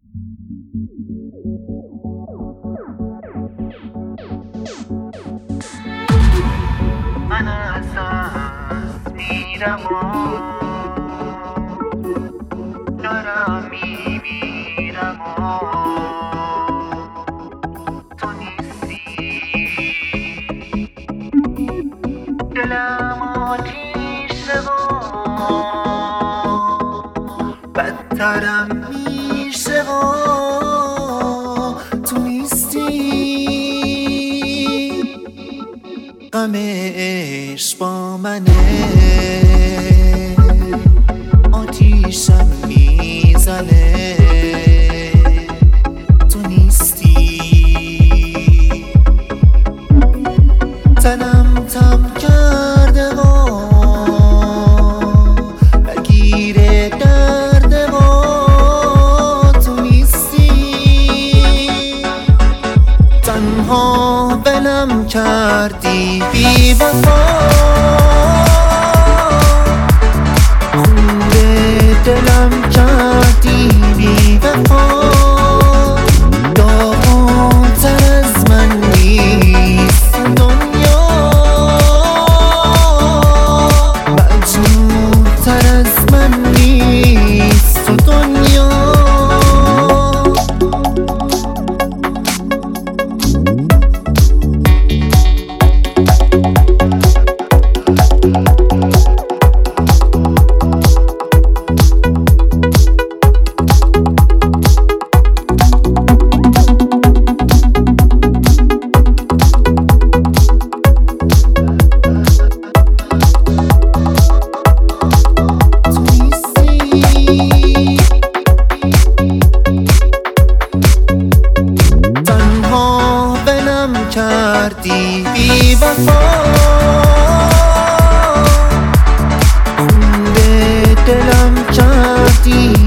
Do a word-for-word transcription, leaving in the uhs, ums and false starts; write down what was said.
من از دست میرم و دارم میمیرم و تو نیستی، دلم آتیشه و بدترم میشه و تو نیستی. غم عشق با منه، آتیشم میزنه، تو نیستی. تنم تب کرده و درگیر درده و تو نیستی. تنها ولم کردی بی وفا، خون دلم کردی بی وفا. داغ‌تر از من نیست دنیا، مجنون‌تر از من نیست دنیا. کردی بی وفا، خون دلم کردی